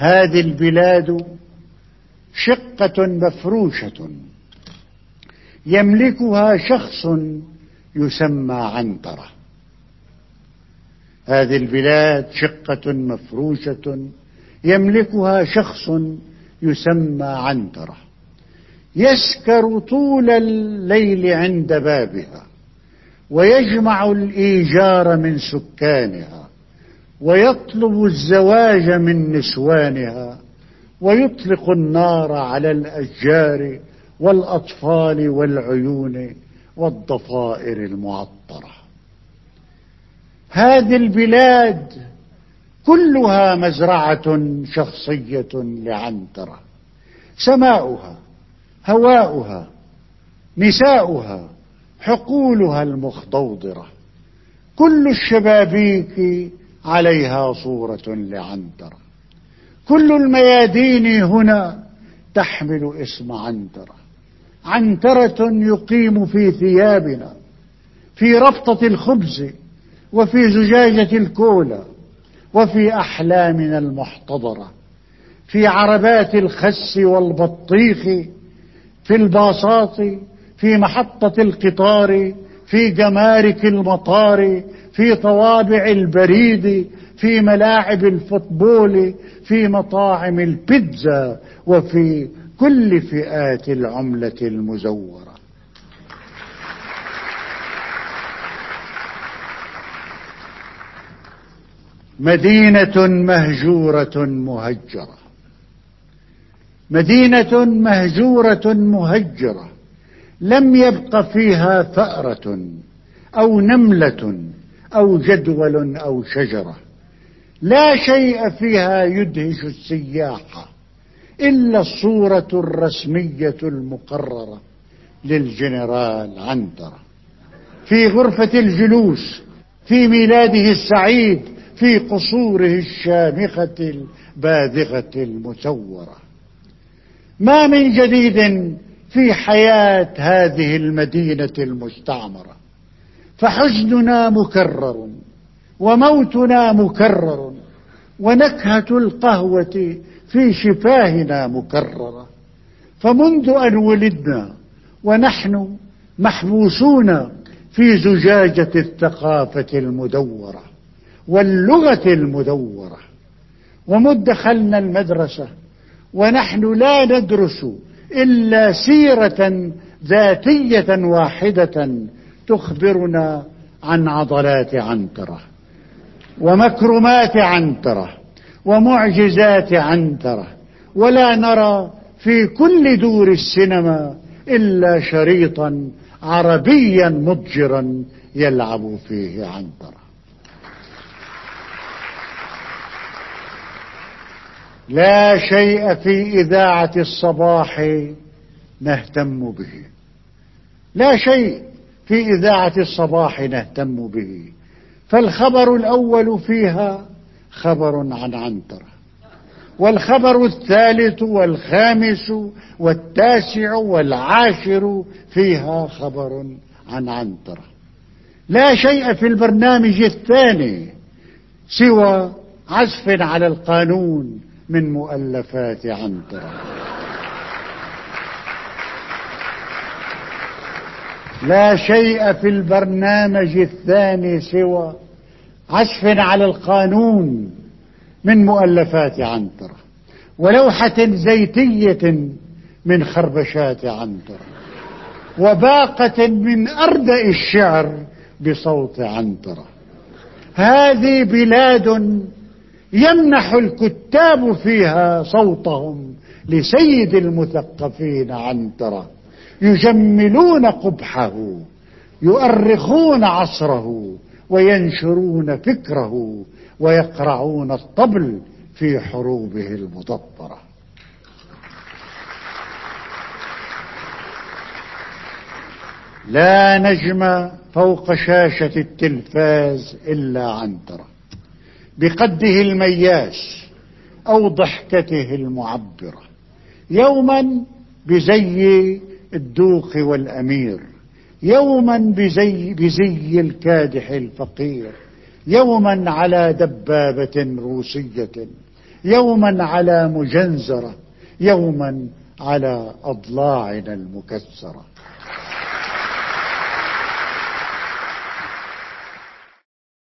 هذه البلاد شقة مفروشة يملكها شخص يسمى عنترة. هذه البلاد شقة مفروشة يملكها شخص يسمى عنترة، يسكر طول الليل عند بابها، ويجمع الإيجار من سكانها، ويطلب الزواج من نسوانها، ويطلق النار على الأشجار والأطفال والعيون والضفائر المعطرة. هذه البلاد كلها مزرعة شخصية لعنترة، سماؤها، هواؤها، نساؤها، حقولها المخضوضرة، كل الشبابيك عليها صورة لعنترة، كل الميادين هنا تحمل اسم عنترة. عنترة يقيم في ثيابنا، في ربطة الخبز، وفي زجاجة الكولا، وفي أحلامنا المحتضرة، في عربات الخس والبطيخ، في الباصات، في محطة القطار، في جمارك المطار، في طوابع البريد، في ملاعب الفوتبول، في مطاعم البيتزا، وفي كل فئات العملة المزورة. مدينة مهجورة مهجرة، مدينة مهجورة مهجرة، لم يبق فيها ثأرة أو نملة أو جدول أو شجرة، لا شيء فيها يدهش السياح إلا الصورة الرسمية المقررة للجنرال عنترة في غرفة الجلوس، في ميلاده السعيد، في قصوره الشامخة الباذخة المسورة. ما من جديد في حياة هذه المدينة المستعمرة، فحزننا مكرر، وموتنا مكرر، ونكهة القهوة في شفاهنا مكررة. فمنذ أن ولدنا ونحن محبوسون في زجاجة الثقافة المدورة واللغة المدورة، ومذ دخلنا المدرسة ونحن لا ندرس إلا سيرة ذاتية واحدة تخبرنا عن عضلات عنترة ومكرمات عنترة ومعجزات عنترة، ولا نرى في كل دور السينما إلا شريطا عربيا مضجرا يلعب فيه عنترة. لا شيء في إذاعة الصباح نهتم به، لا شيء في إذاعة الصباح نهتم به، فالخبر الأول فيها خبر عن عنترة، والخبر الثالث والخامس والتاسع والعاشر فيها خبر عن عنترة. لا شيء في البرنامج الثاني سوى عزف على القانون من مؤلفات عنترة. لا شيء في البرنامج الثاني سوى عزف على القانون من مؤلفات عنترة، ولوحة زيتية من خربشات عنترة، وباقة من أردأ الشعر بصوت عنترة. هذه بلاد يمنح الكتاب فيها صوتهم لسيد المثقفين عنترة، يجملون قبحه، يؤرخون عصره، وينشرون فكره، ويقرعون الطبل في حروبه المدبرة. لا نجم فوق شاشة التلفاز إلا عنترة، بقده المياس أو ضحكته المعبرة، يوما بزي الدوق والأمير، يوما بزي الكادح الفقير، يوما على دبابة روسية، يوما على مجنزرة، يوما على أضلاعنا المكسرة.